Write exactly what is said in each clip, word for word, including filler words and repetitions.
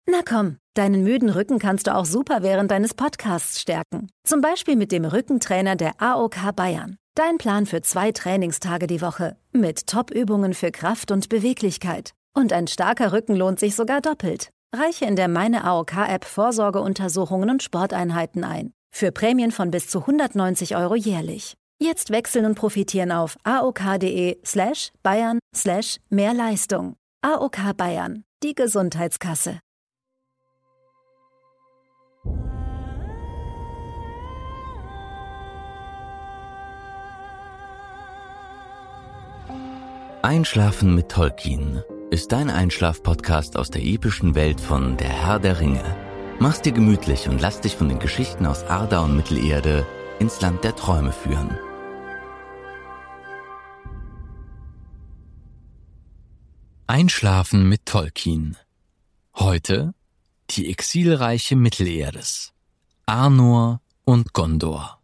Na komm, deinen müden Rücken kannst du auch super während deines Podcasts stärken. Zum Beispiel mit dem Rückentrainer der A O K Bayern. Dein Plan für zwei Trainingstage die Woche. Mit Top-Übungen für Kraft und Beweglichkeit. Und ein starker Rücken lohnt sich sogar doppelt. Reiche in der Meine A O K-App Vorsorgeuntersuchungen und Sporteinheiten ein. Für Prämien von bis zu hundertneunzig Euro jährlich. Jetzt wechseln und profitieren auf aok.de slash Bayern slash mehr Leistung. A O K Bayern, die Gesundheitskasse. Einschlafen mit Tolkien ist dein Einschlaf-Podcast aus der epischen Welt von Der Herr der Ringe. Mach's dir gemütlich und lass dich von den Geschichten aus Arda und Mittelerde ins Land der Träume führen. Einschlafen mit Tolkien. Heute die Exilreiche Mittelerdes. Arnor und Gondor.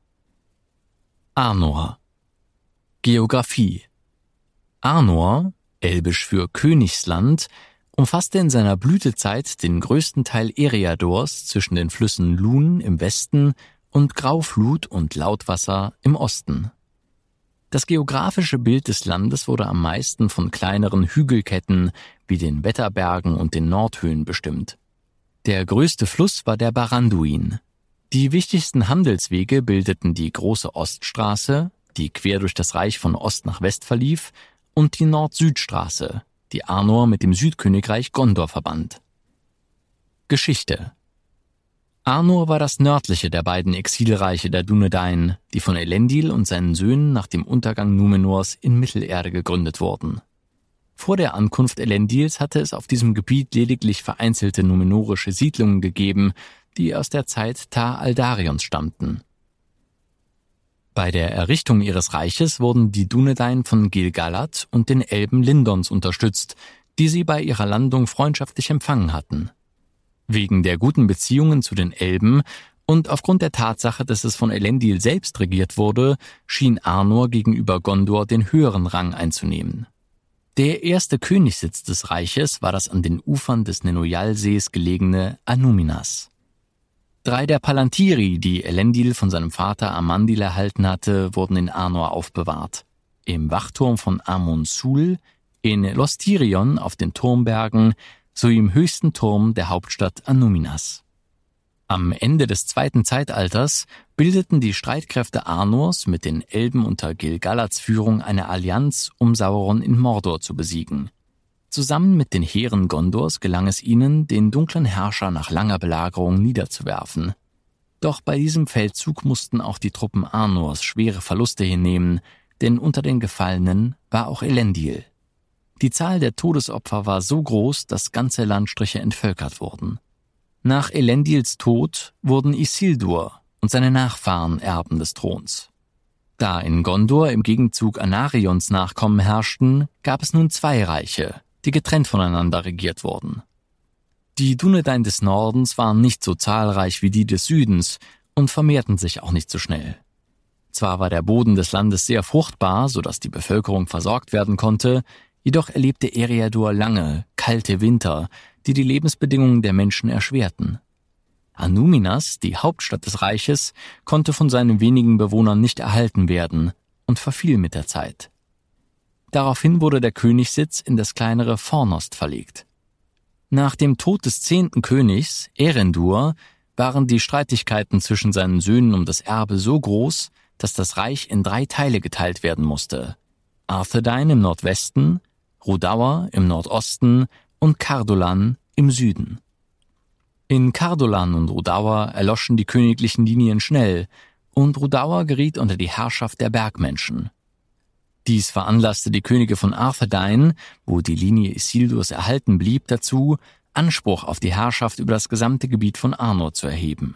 Arnor. Geografie. Arnor, elbisch für Königsland, umfasste in seiner Blütezeit den größten Teil Eriadors zwischen den Flüssen Lun im Westen und Grauflut und Lautwasser im Osten. Das geografische Bild des Landes wurde am meisten von kleineren Hügelketten wie den Wetterbergen und den Nordhöhen bestimmt. Der größte Fluss war der Baranduin. Die wichtigsten Handelswege bildeten die große Oststraße, die quer durch das Reich von Ost nach West verlief, und die Nord-Süd-Straße, die Arnor mit dem Südkönigreich Gondor verband. Geschichte. Arnor war das nördliche der beiden Exilreiche der Dúnedain, die von Elendil und seinen Söhnen nach dem Untergang Númenors in Mittelerde gegründet wurden. Vor der Ankunft Elendils hatte es auf diesem Gebiet lediglich vereinzelte numenorische Siedlungen gegeben, die aus der Zeit Tar Aldarions stammten. Bei der Errichtung ihres Reiches wurden die Dúnedain von Gil-galad und den Elben Lindons unterstützt, die sie bei ihrer Landung freundschaftlich empfangen hatten. Wegen der guten Beziehungen zu den Elben und aufgrund der Tatsache, dass es von Elendil selbst regiert wurde, schien Arnor gegenüber Gondor den höheren Rang einzunehmen. Der erste Königssitz des Reiches war das an den Ufern des Nenojal-Sees gelegene Annúminas. Drei der Palantiri, die Elendil von seinem Vater Amandil erhalten hatte, wurden in Arnor aufbewahrt. Im Wachturm von Amon Sul, in Lostirion auf den Turmbergen sowie im höchsten Turm der Hauptstadt Annúminas. Am Ende des zweiten Zeitalters bildeten die Streitkräfte Arnors mit den Elben unter Gil-galads Führung eine Allianz, um Sauron in Mordor zu besiegen. Zusammen mit den Heeren Gondors gelang es ihnen, den dunklen Herrscher nach langer Belagerung niederzuwerfen. Doch bei diesem Feldzug mussten auch die Truppen Arnors schwere Verluste hinnehmen, denn unter den Gefallenen war auch Elendil. Die Zahl der Todesopfer war so groß, dass ganze Landstriche entvölkert wurden. Nach Elendils Tod wurden Isildur und seine Nachfahren Erben des Throns. Da in Gondor im Gegenzug Anarions Nachkommen herrschten, gab es nun zwei Reiche, die getrennt voneinander regiert wurden. Die Dúnedain des Nordens waren nicht so zahlreich wie die des Südens und vermehrten sich auch nicht so schnell. Zwar war der Boden des Landes sehr fruchtbar, sodass die Bevölkerung versorgt werden konnte, jedoch erlebte Eriador lange, kalte Winter, die die Lebensbedingungen der Menschen erschwerten. Annúminas, die Hauptstadt des Reiches, konnte von seinen wenigen Bewohnern nicht erhalten werden und verfiel mit der Zeit. Daraufhin wurde der Königssitz in das kleinere Fornost verlegt. Nach dem Tod des zehnten Königs, Erendur, waren die Streitigkeiten zwischen seinen Söhnen um das Erbe so groß, dass das Reich in drei Teile geteilt werden musste. Arthedain im Nordwesten, Rhudaur im Nordosten und Cardolan im Süden. In Cardolan und Rhudaur erloschen die königlichen Linien schnell und Rhudaur geriet unter die Herrschaft der Bergmenschen. Dies veranlasste die Könige von Arthedain, wo die Linie Isildurs erhalten blieb, dazu, Anspruch auf die Herrschaft über das gesamte Gebiet von Arnor zu erheben.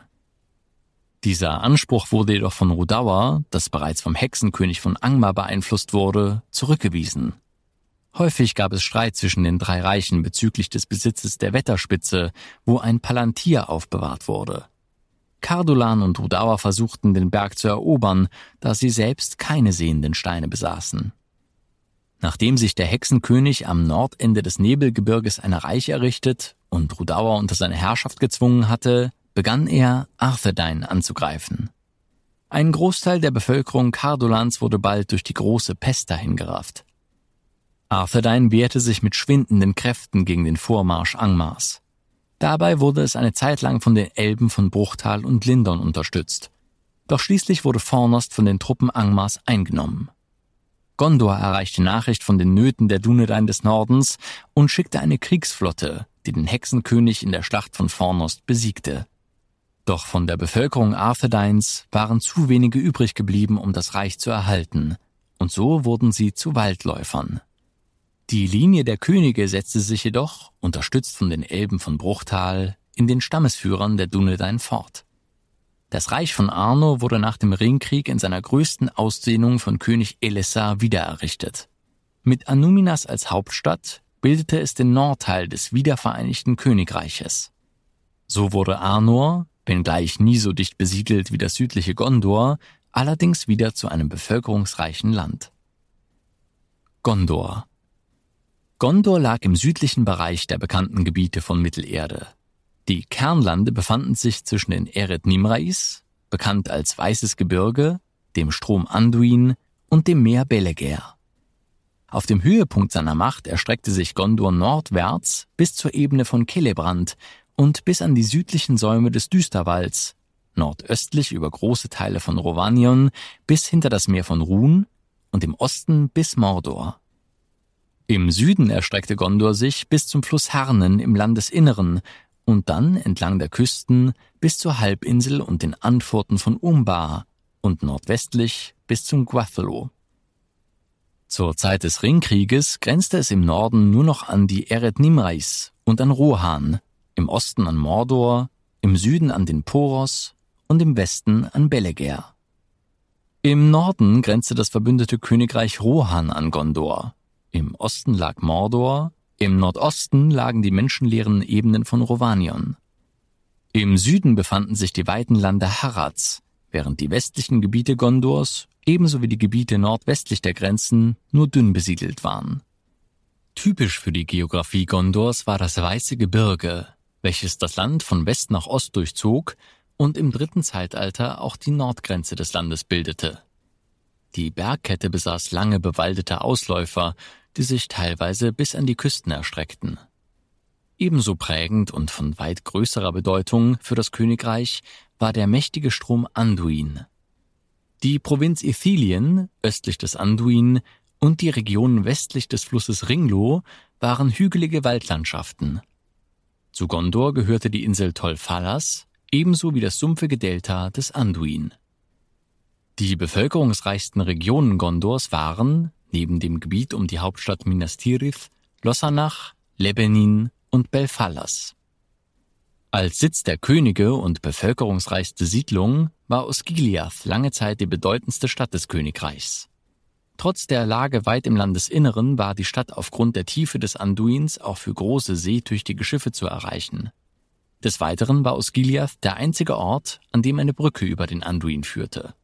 Dieser Anspruch wurde jedoch von Rhudaur, das bereits vom Hexenkönig von Angmar beeinflusst wurde, zurückgewiesen. Häufig gab es Streit zwischen den drei Reichen bezüglich des Besitzes der Wetterspitze, wo ein Palantir aufbewahrt wurde. Cardolan und Rhudaur versuchten, den Berg zu erobern, da sie selbst keine sehenden Steine besaßen. Nachdem sich der Hexenkönig am Nordende des Nebelgebirges ein Reich errichtet und Rhudaur unter seine Herrschaft gezwungen hatte, begann er, Arthedain anzugreifen. Ein Großteil der Bevölkerung Kardolans wurde bald durch die große Pest dahingerafft. Arthedain wehrte sich mit schwindenden Kräften gegen den Vormarsch Angmars. Dabei wurde es eine Zeit lang von den Elben von Bruchtal und Lindon unterstützt. Doch schließlich wurde Fornost von den Truppen Angmars eingenommen. Gondor erreichte Nachricht von den Nöten der Dúnedain des Nordens und schickte eine Kriegsflotte, die den Hexenkönig in der Schlacht von Fornost besiegte. Doch von der Bevölkerung Arthedains waren zu wenige übrig geblieben, um das Reich zu erhalten, und so wurden sie zu Waldläufern. Die Linie der Könige setzte sich jedoch, unterstützt von den Elben von Bruchtal, in den Stammesführern der Dúnedain fort. Das Reich von Arnor wurde nach dem Ringkrieg in seiner größten Ausdehnung von König Elessar wiedererrichtet. Mit Anúminas als Hauptstadt bildete es den Nordteil des wiedervereinigten Königreiches. So wurde Arnor, wenngleich nie so dicht besiedelt wie das südliche Gondor, allerdings wieder zu einem bevölkerungsreichen Land. Gondor. Gondor lag im südlichen Bereich der bekannten Gebiete von Mittelerde. Die Kernlande befanden sich zwischen den Eret Nimrais, bekannt als Weißes Gebirge, dem Strom Anduin und dem Meer Belegaer. Auf dem Höhepunkt seiner Macht erstreckte sich Gondor nordwärts bis zur Ebene von Celebrand und bis an die südlichen Säume des Düsterwalds, nordöstlich über große Teile von Rhovanion bis hinter das Meer von Rhun und im Osten bis Mordor. Im Süden erstreckte Gondor sich bis zum Fluss Harnen im Landesinneren und dann entlang der Küsten bis zur Halbinsel und den Anfurten von Umbar und nordwestlich bis zum Gwathlo. Zur Zeit des Ringkrieges grenzte es im Norden nur noch an die Eret Nimrais und an Rohan, im Osten an Mordor, im Süden an den Poros und im Westen an Belegaer. Im Norden grenzte das verbündete Königreich Rohan an Gondor, im Osten lag Mordor, im Nordosten lagen die menschenleeren Ebenen von Rhovanion. Im Süden befanden sich die weiten Lande Harads, während die westlichen Gebiete Gondors, ebenso wie die Gebiete nordwestlich der Grenzen, nur dünn besiedelt waren. Typisch für die Geografie Gondors war das Weiße Gebirge, welches das Land von West nach Ost durchzog und im dritten Zeitalter auch die Nordgrenze des Landes bildete. Die Bergkette besaß lange bewaldete Ausläufer, die sich teilweise bis an die Küsten erstreckten. Ebenso prägend und von weit größerer Bedeutung für das Königreich war der mächtige Strom Anduin. Die Provinz Ithilien, östlich des Anduin, und die Regionen westlich des Flusses Ringlo waren hügelige Waldlandschaften. Zu Gondor gehörte die Insel Tol Falas, ebenso wie das sumpfige Delta des Anduin. Die bevölkerungsreichsten Regionen Gondors waren, neben dem Gebiet um die Hauptstadt Minas Tirith, Lossarnach, Lebenin und Belfalas. Als Sitz der Könige und bevölkerungsreichste Siedlung war Osgiliath lange Zeit die bedeutendste Stadt des Königreichs. Trotz der Lage weit im Landesinneren war die Stadt aufgrund der Tiefe des Anduins auch für große seetüchtige Schiffe zu erreichen. Des Weiteren war Osgiliath der einzige Ort, an dem eine Brücke über den Anduin führte.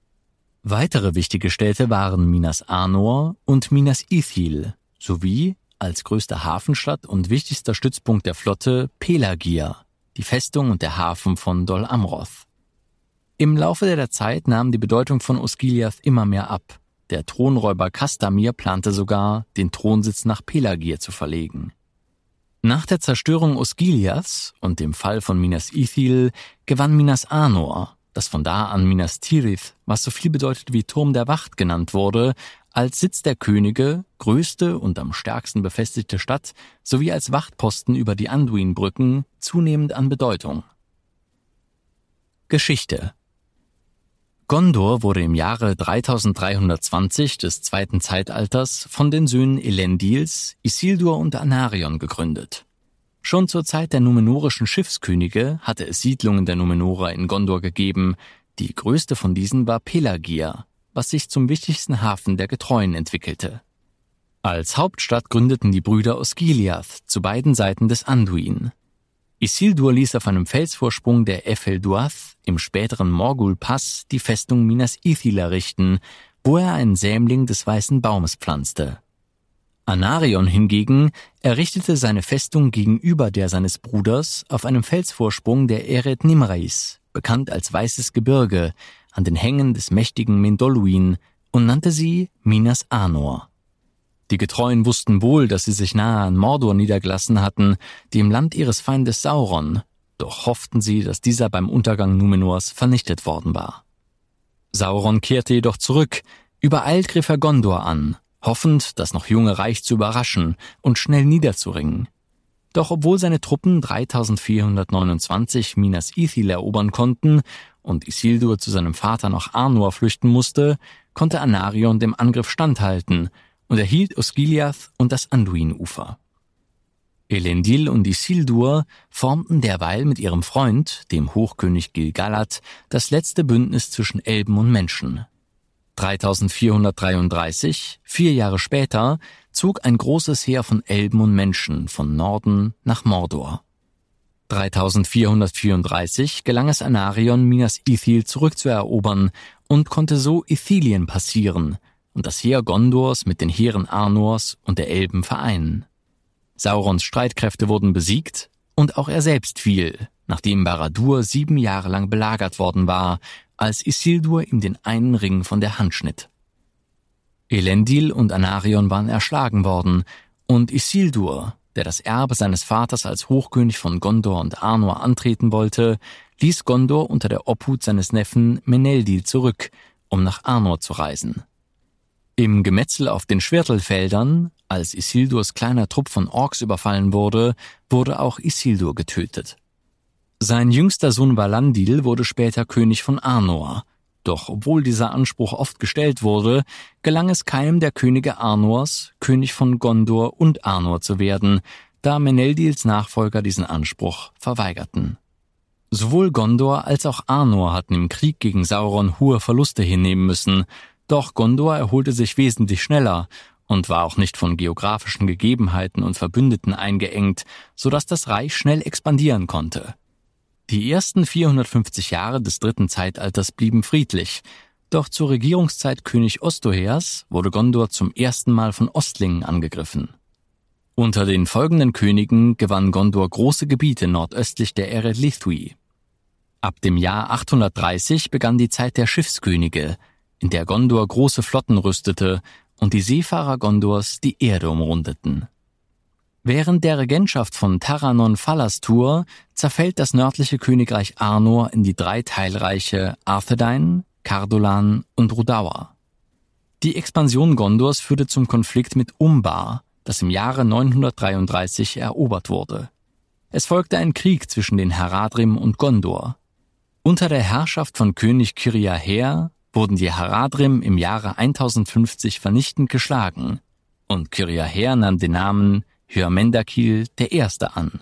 Weitere wichtige Städte waren Minas Anor und Minas Ithil sowie, als größte Hafenstadt und wichtigster Stützpunkt der Flotte, Pelagia, die Festung und der Hafen von Dol Amroth. Im Laufe der Zeit nahm die Bedeutung von Osgiliath immer mehr ab. Der Thronräuber Castamir plante sogar, den Thronsitz nach Pelagia zu verlegen. Nach der Zerstörung Osgiliaths und dem Fall von Minas Ithil gewann Minas Anor, das von da an Minas Tirith, was so viel bedeutet wie Turm der Wacht genannt wurde, als Sitz der Könige, größte und am stärksten befestigte Stadt sowie als Wachtposten über die Anduinbrücken zunehmend an Bedeutung. Geschichte. Gondor wurde im Jahre dreitausenddreihundertzwanzig des zweiten Zeitalters von den Söhnen Elendils, Isildur und Anarion gegründet. Schon zur Zeit der numenorischen Schiffskönige hatte es Siedlungen der Numenorer in Gondor gegeben. Die größte von diesen war Pelagia, was sich zum wichtigsten Hafen der Getreuen entwickelte. Als Hauptstadt gründeten die Brüder Osgiliath zu beiden Seiten des Anduin. Isildur ließ auf einem Felsvorsprung der Efelduath im späteren Morgul-Pass die Festung Minas Ithil errichten, wo er einen Sämling des weißen Baumes pflanzte. Anarion hingegen errichtete seine Festung gegenüber der seines Bruders auf einem Felsvorsprung der Eret Nimrais, bekannt als Weißes Gebirge, an den Hängen des mächtigen Mendolluin, und nannte sie Minas Anor. Die Getreuen wussten wohl, dass sie sich nahe an Mordor niedergelassen hatten, dem Land ihres Feindes Sauron, doch hofften sie, dass dieser beim Untergang Númenors vernichtet worden war. Sauron kehrte jedoch zurück, übereilt griff er Gondor an, hoffend, das noch junge Reich zu überraschen und schnell niederzuringen. Doch obwohl seine Truppen dreitausendvierhundertneunundzwanzig Minas Ithil erobern konnten und Isildur zu seinem Vater nach Arnor flüchten musste, konnte Anarion dem Angriff standhalten und erhielt Osgiliath und das Anduin-Ufer. Elendil und Isildur formten derweil mit ihrem Freund, dem Hochkönig Gil-galad, das letzte Bündnis zwischen Elben und Menschen. dreitausendvierhundertdreiunddreißig, vier Jahre später, zog ein großes Heer von Elben und Menschen von Norden nach Mordor. dreitausendvierhundertvierunddreißig gelang es Anarion, Minas Ithil zurückzuerobern und konnte so Ithilien passieren und das Heer Gondors mit den Heeren Arnors und der Elben vereinen. Saurons Streitkräfte wurden besiegt und auch er selbst fiel, nachdem Barad-dûr sieben Jahre lang belagert worden war, als Isildur ihm den einen Ring von der Hand schnitt. Elendil und Anarion waren erschlagen worden und Isildur, der das Erbe seines Vaters als Hochkönig von Gondor und Arnor antreten wollte, ließ Gondor unter der Obhut seines Neffen Meneldil zurück, um nach Arnor zu reisen. Im Gemetzel auf den Schwertelfeldern, als Isildurs kleiner Trupp von Orks überfallen wurde, wurde auch Isildur getötet. Sein jüngster Sohn Valandil wurde später König von Arnor, doch obwohl dieser Anspruch oft gestellt wurde, gelang es keinem der Könige Arnors, König von Gondor und Arnor zu werden, da Meneldils Nachfolger diesen Anspruch verweigerten. Sowohl Gondor als auch Arnor hatten im Krieg gegen Sauron hohe Verluste hinnehmen müssen, doch Gondor erholte sich wesentlich schneller und war auch nicht von geografischen Gegebenheiten und Verbündeten eingeengt, sodass das Reich schnell expandieren konnte. Die ersten vierhundertfünfzig Jahre des dritten Zeitalters blieben friedlich, doch zur Regierungszeit König Ostohers wurde Gondor zum ersten Mal von Ostlingen angegriffen. Unter den folgenden Königen gewann Gondor große Gebiete nordöstlich der Ered Lithwi. Ab dem Jahr achthundertdreißig begann die Zeit der Schiffskönige, in der Gondor große Flotten rüstete und die Seefahrer Gondors die Erde umrundeten. Während der Regentschaft von Taranon-Falastur zerfällt das nördliche Königreich Arnor in die drei Teilreiche Arthedain, Cardolan und Rhudaur. Die Expansion Gondors führte zum Konflikt mit Umbar, das im Jahre neunhundertdreiunddreißig erobert wurde. Es folgte ein Krieg zwischen den Haradrim und Gondor. Unter der Herrschaft von König Kiriaher wurden die Haradrim im Jahre tausendfünfzig vernichtend geschlagen und Kiriaher nahm den Namen Hyamendakil der Erste an.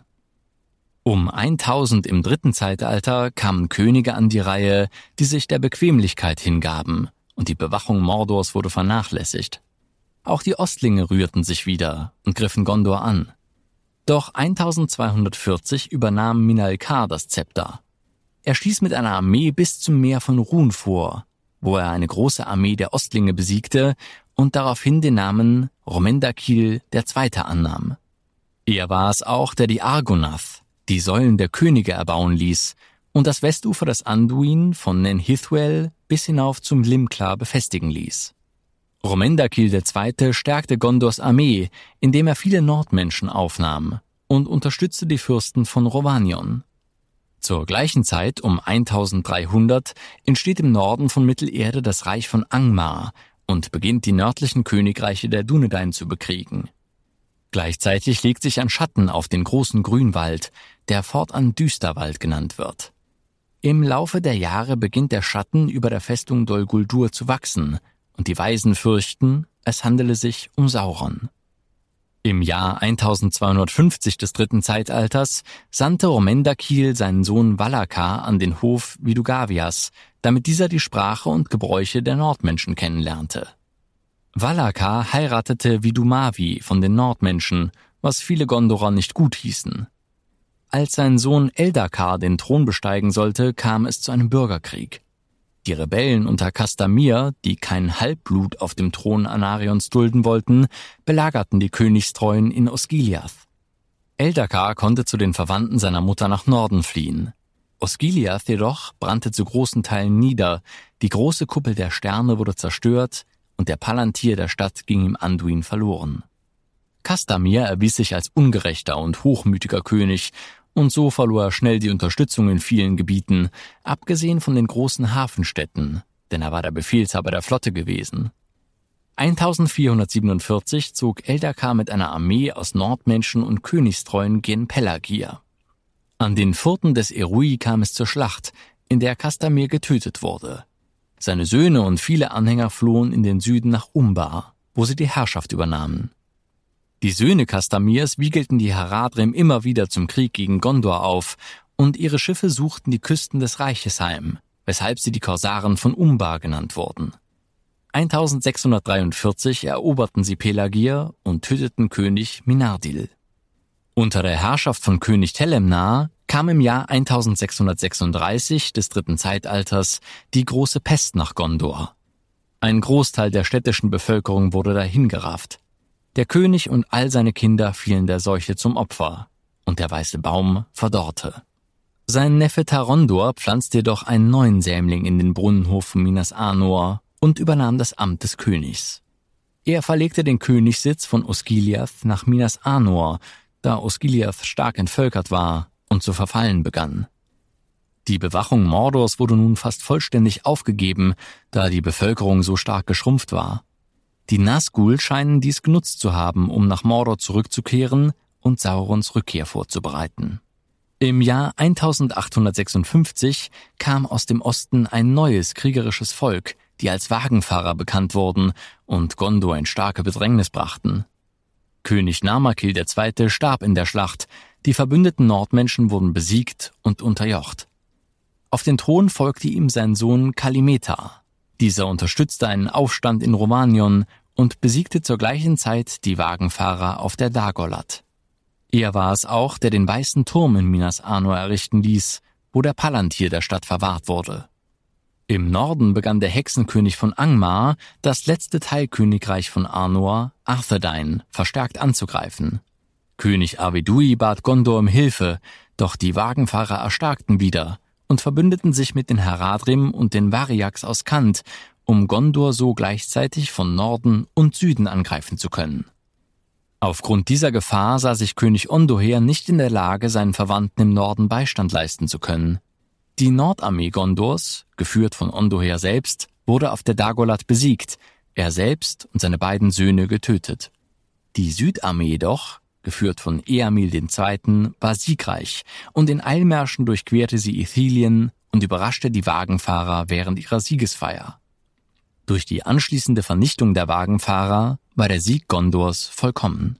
Um tausend im dritten Zeitalter kamen Könige an die Reihe, die sich der Bequemlichkeit hingaben, und die Bewachung Mordors wurde vernachlässigt. Auch die Ostlinge rührten sich wieder und griffen Gondor an. Doch eintausendzweihundertvierzig übernahm Minalkar das Zepter. Er stieß mit einer Armee bis zum Meer von Rhun vor, wo er eine große Armee der Ostlinge besiegte und daraufhin den Namen Romendakil der Zweite annahm. Er war es auch, der die Argonath, die Säulen der Könige, erbauen ließ und das Westufer des Anduin von Nen Hithwel bis hinauf zum Limklar befestigen ließ. Romendakil der Zweite stärkte Gondors Armee, indem er viele Nordmenschen aufnahm und unterstützte die Fürsten von Rhovanion. Zur gleichen Zeit, um eintausenddreihundert, entsteht im Norden von Mittelerde das Reich von Angmar und beginnt die nördlichen Königreiche der Dúnedain zu bekriegen. Gleichzeitig legt sich ein Schatten auf den großen Grünwald, der fortan Düsterwald genannt wird. Im Laufe der Jahre beginnt der Schatten über der Festung Dol Guldur zu wachsen und die Weisen fürchten, es handele sich um Sauron. Im Jahr eintausendzweihundertfünfzig des dritten Zeitalters sandte Romendakil seinen Sohn Valakar an den Hof Vidugavias, damit dieser die Sprache und Gebräuche der Nordmenschen kennenlernte. Valakar heiratete Vidumavi von den Nordmenschen, was viele Gondorer nicht gut hießen. Als sein Sohn Eldakar den Thron besteigen sollte, kam es zu einem Bürgerkrieg. Die Rebellen unter Castamir, die kein Halbblut auf dem Thron Anarions dulden wollten, belagerten die Königstreuen in Osgiliath. Eldacar konnte zu den Verwandten seiner Mutter nach Norden fliehen. Osgiliath jedoch brannte zu großen Teilen nieder, die große Kuppel der Sterne wurde zerstört und der Palantir der Stadt ging im Anduin verloren. Castamir erwies sich als ungerechter und hochmütiger König, und so verlor er schnell die Unterstützung in vielen Gebieten, abgesehen von den großen Hafenstädten, denn er war der Befehlshaber der Flotte gewesen. eintausendvierhundertsiebenundvierzig zog Eldacar mit einer Armee aus Nordmenschen und Königstreuen gen Pelargir. An den Furten des Erui kam es zur Schlacht, in der Castamir getötet wurde. Seine Söhne und viele Anhänger flohen in den Süden nach Umbar, wo sie die Herrschaft übernahmen. Die Söhne Castamirs wiegelten die Haradrim immer wieder zum Krieg gegen Gondor auf und ihre Schiffe suchten die Küsten des Reiches heim, weshalb sie die Korsaren von Umbar genannt wurden. eintausendsechshundertdreiundvierzig eroberten sie Pelargir und töteten König Minardil. Unter der Herrschaft von König Telemnar kam im Jahr eintausendsechshundertsechsunddreißig des dritten Zeitalters die große Pest nach Gondor. Ein Großteil der städtischen Bevölkerung wurde dahingerafft. Der König und all seine Kinder fielen der Seuche zum Opfer, und der weiße Baum verdorrte. Sein Neffe Tarondor pflanzte jedoch einen neuen Sämling in den Brunnenhof von Minas Anor und übernahm das Amt des Königs. Er verlegte den Königssitz von Osgiliath nach Minas Anor, da Osgiliath stark entvölkert war und zu verfallen begann. Die Bewachung Mordors wurde nun fast vollständig aufgegeben, da die Bevölkerung so stark geschrumpft war. Die Nazgul scheinen dies genutzt zu haben, um nach Mordor zurückzukehren und Saurons Rückkehr vorzubereiten. Im Jahr eintausendachthundertsechsundfünfzig kam aus dem Osten ein neues kriegerisches Volk, die als Wagenfahrer bekannt wurden und Gondor in starke Bedrängnis brachten. König Narmakil der Zweite starb in der Schlacht, die verbündeten Nordmenschen wurden besiegt und unterjocht. Auf den Thron folgte ihm sein Sohn Kalimetar. Dieser unterstützte einen Aufstand in Romanion und besiegte zur gleichen Zeit die Wagenfahrer auf der Dagorlat. Er war es auch, der den weißen Turm in Minas Anor errichten ließ, wo der Palantir der Stadt verwahrt wurde. Im Norden begann der Hexenkönig von Angmar, das letzte Teilkönigreich von Arnor, Arthedain, verstärkt anzugreifen. König Arvedui bat Gondor um Hilfe, doch die Wagenfahrer erstarkten wieder und verbündeten sich mit den Haradrim und den Variax aus Kant, um Gondor so gleichzeitig von Norden und Süden angreifen zu können. Aufgrund dieser Gefahr sah sich König Ondoher nicht in der Lage, seinen Verwandten im Norden Beistand leisten zu können. Die Nordarmee Gondors, geführt von Ondoher selbst, wurde auf der Dagorlat besiegt, er selbst und seine beiden Söhne getötet. Die Südarmee jedoch, geführt von Eamil der Zweite., war siegreich und in Eilmärschen durchquerte sie Ithilien und überraschte die Wagenfahrer während ihrer Siegesfeier. Durch die anschließende Vernichtung der Wagenfahrer war der Sieg Gondors vollkommen.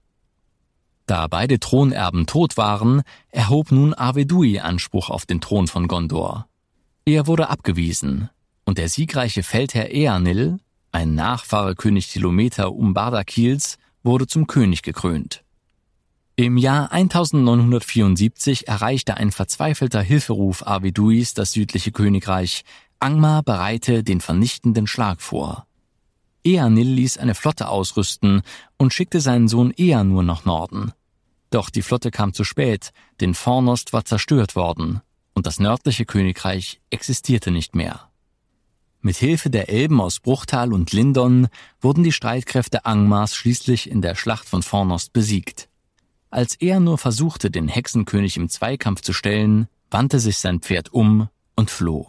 Da beide Thronerben tot waren, erhob nun Arvedui Anspruch auf den Thron von Gondor. Er wurde abgewiesen und der siegreiche Feldherr Eanil, ein Nachfahre König Tilometer Umbardakils, wurde zum König gekrönt. Im Jahr eintausendneunhundertvierundsiebzig erreichte ein verzweifelter Hilferuf Arveduis das südliche Königreich. Angmar bereite den vernichtenden Schlag vor. Eanil ließ eine Flotte ausrüsten und schickte seinen Sohn Eanur nach Norden. Doch die Flotte kam zu spät, denn Fornost war zerstört worden und das nördliche Königreich existierte nicht mehr. Mit Hilfe der Elben aus Bruchtal und Lindon wurden die Streitkräfte Angmars schließlich in der Schlacht von Fornost besiegt. Als Eanur versuchte, den Hexenkönig im Zweikampf zu stellen, wandte sich sein Pferd um und floh.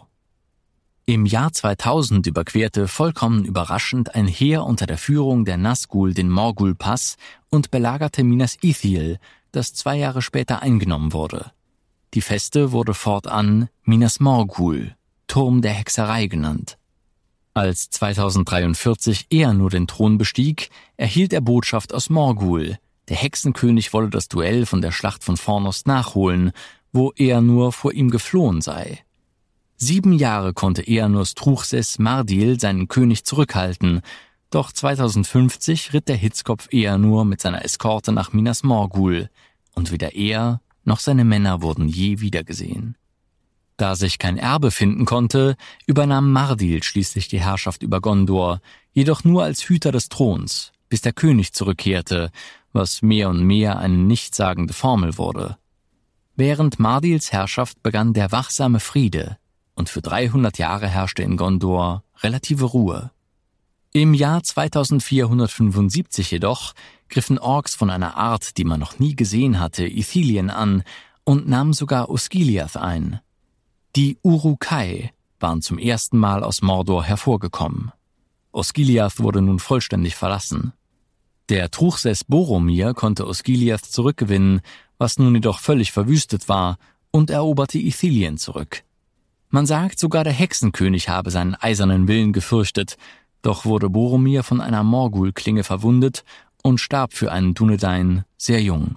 Im Jahr zweitausend überquerte vollkommen überraschend ein Heer unter der Führung der Nazgul den Morgul-Pass und belagerte Minas Ithil, das zwei Jahre später eingenommen wurde. Die Feste wurde fortan Minas Morgul, Turm der Hexerei genannt. Als zweitausenddreiundvierzig Eanur den Thron bestieg, erhielt er Botschaft aus Morgul. Der Hexenkönig wolle das Duell von der Schlacht von Fornost nachholen, wo Eanur vor ihm geflohen sei. Sieben Jahre konnte Eanurs Truchsess Mardil seinen König zurückhalten, doch zweitausendfünfzig ritt der Hitzkopf Eanur mit seiner Eskorte nach Minas Morgul und weder er noch seine Männer wurden je wiedergesehen. Da sich kein Erbe finden konnte, übernahm Mardil schließlich die Herrschaft über Gondor, jedoch nur als Hüter des Throns, bis der König zurückkehrte, was mehr und mehr eine nichtssagende Formel wurde. Während Mardils Herrschaft begann der wachsame Friede, und für dreihundert Jahre herrschte in Gondor relative Ruhe. Im Jahr zweitausendvierhundertfünfundsiebzig jedoch griffen Orks von einer Art, die man noch nie gesehen hatte, Ithilien an und nahmen sogar Osgiliath ein. Die Uruk-hai waren zum ersten Mal aus Mordor hervorgekommen. Osgiliath wurde nun vollständig verlassen. Der Truchsess Boromir konnte Osgiliath zurückgewinnen, was nun jedoch völlig verwüstet war, und eroberte Ithilien zurück. Man sagt, sogar der Hexenkönig habe seinen eisernen Willen gefürchtet, doch wurde Boromir von einer Morgul-Klinge verwundet und starb für einen Dúnedain sehr jung.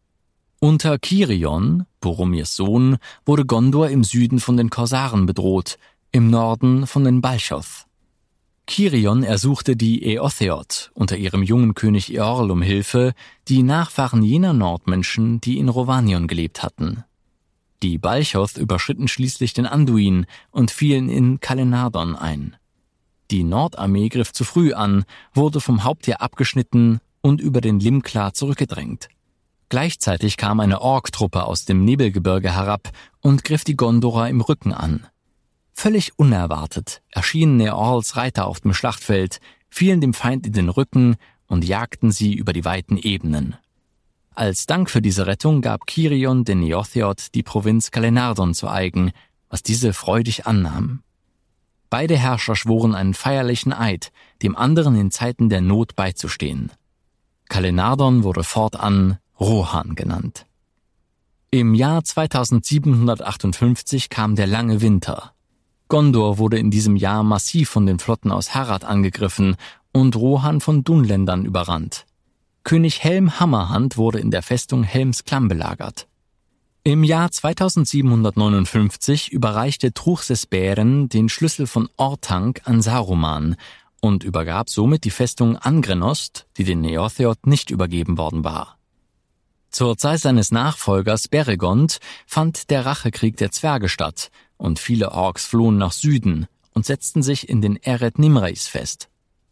Unter Cirion, Boromirs Sohn, wurde Gondor im Süden von den Korsaren bedroht, im Norden von den Balchoth. Cirion ersuchte die Eotheod unter ihrem jungen König Eorl um Hilfe, die Nachfahren jener Nordmenschen, die in Rhovanion gelebt hatten. Die Balchoth überschritten schließlich den Anduin und fielen in Kalenardon ein. Die Nordarmee griff zu früh an, wurde vom Hauptheer abgeschnitten und über den Limklar zurückgedrängt. Gleichzeitig kam eine Ork-Truppe aus dem Nebelgebirge herab und griff die Gondorer im Rücken an. Völlig unerwartet erschienen Eorls Reiter auf dem Schlachtfeld, fielen dem Feind in den Rücken und jagten sie über die weiten Ebenen. Als Dank für diese Rettung gab Cirion den Eotheod die Provinz Kalenardon zu eigen, was diese freudig annahm. Beide Herrscher schworen einen feierlichen Eid, dem anderen in Zeiten der Not beizustehen. Kalenardon wurde fortan Rohan genannt. Im Jahr zweitausendsiebenhundertachtundfünfzig kam der lange Winter. Gondor wurde in diesem Jahr massiv von den Flotten aus Harad angegriffen und Rohan von Dunländern überrannt. König Helm Hammerhand wurde in der Festung Helms Klamm belagert. Im Jahr zweitausendsiebenhundertneunundfünfzig überreichte Truchsess Beren den Schlüssel von Orthanc an Saruman und übergab somit die Festung Angrenost, die den Eotheod nicht übergeben worden war. Zur Zeit seines Nachfolgers Beregond fand der Rachekrieg der Zwerge statt und viele Orks flohen nach Süden und setzten sich in den Eret Nimreis fest.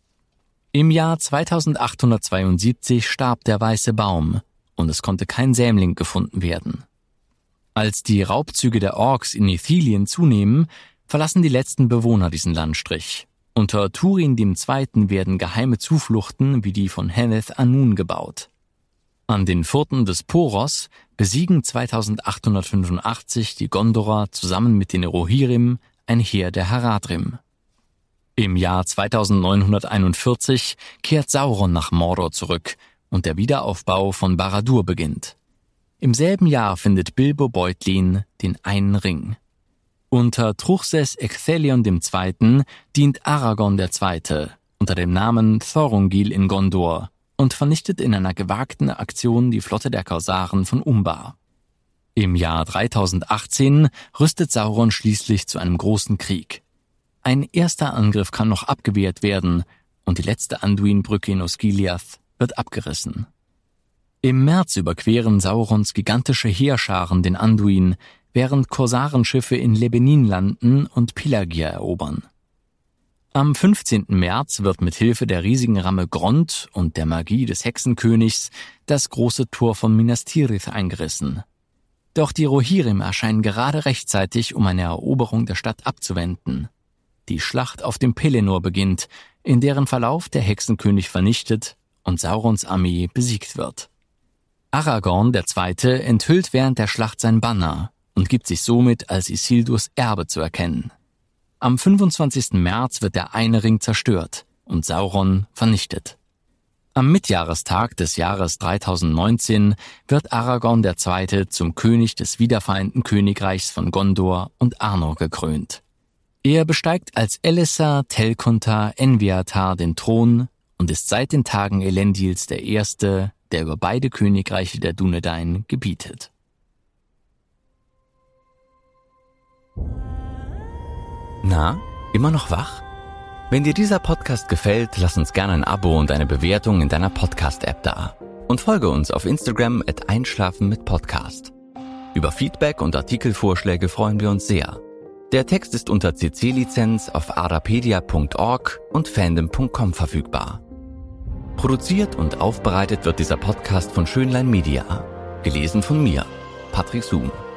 Im Jahr zweitausendachthundertzweiundsiebzig starb der Weiße Baum und es konnte kein Sämling gefunden werden. Als die Raubzüge der Orks in Ithilien zunehmen, verlassen die letzten Bewohner diesen Landstrich. Unter Turin dem Zweiten werden geheime Zufluchten wie die von Henneth Anun gebaut. An den Furten des Poros besiegen zweitausendachthundertfünfundachtzig die Gondorer zusammen mit den Rohirrim ein Heer der Haradrim. Im Jahr zweitausendneunhunderteinundvierzig kehrt Sauron nach Mordor zurück und der Wiederaufbau von Barad-dûr beginnt. Im selben Jahr findet Bilbo Beutlin den einen Ring. Unter Truchsess Ecthelion dem Zweiten dient Aragorn der Zweite unter dem Namen Thorungil in Gondor und vernichtet in einer gewagten Aktion die Flotte der Korsaren von Umbar. Im Jahr dreitausendachtzehn rüstet Sauron schließlich zu einem großen Krieg. Ein erster Angriff kann noch abgewehrt werden und die letzte Anduin-Brücke in Osgiliath wird abgerissen. Im März überqueren Saurons gigantische Heerscharen den Anduin, während Korsarenschiffe in Lebenin landen und Pelagia erobern. Am fünfzehnten März wird mit Hilfe der riesigen Ramme Grond und der Magie des Hexenkönigs das große Tor von Minas Tirith eingerissen. Doch die Rohirrim erscheinen gerade rechtzeitig, um eine Eroberung der Stadt abzuwenden. Die Schlacht auf dem Pelennor beginnt, in deren Verlauf der Hexenkönig vernichtet und Saurons Armee besiegt wird. Aragorn der Zweite enthüllt während der Schlacht sein Banner und gibt sich somit als Isildurs Erbe zu erkennen. Am fünfundzwanzigsten März wird der eine Ring zerstört und Sauron vernichtet. Am Mitjahrestag des Jahres dreitausendneunzehn wird Aragorn der Zweite zum König des wiedervereinten Königreichs von Gondor und Arnor gekrönt. Er besteigt als Elessar Tel-Contar Enviatar den Thron und ist seit den Tagen Elendils der Erste, der über beide Königreiche der Dúnedain gebietet. Na, immer noch wach? Wenn dir dieser Podcast gefällt, lass uns gerne ein Abo und eine Bewertung in deiner Podcast-App da. Und folge uns auf Instagram at Einschlafen mit Podcast. Über Feedback und Artikelvorschläge freuen wir uns sehr. Der Text ist unter C C-Lizenz auf arapedia punkt org und fandom punkt com verfügbar. Produziert und aufbereitet wird dieser Podcast von Schönlein Media. Gelesen von mir, Patrick Zoom.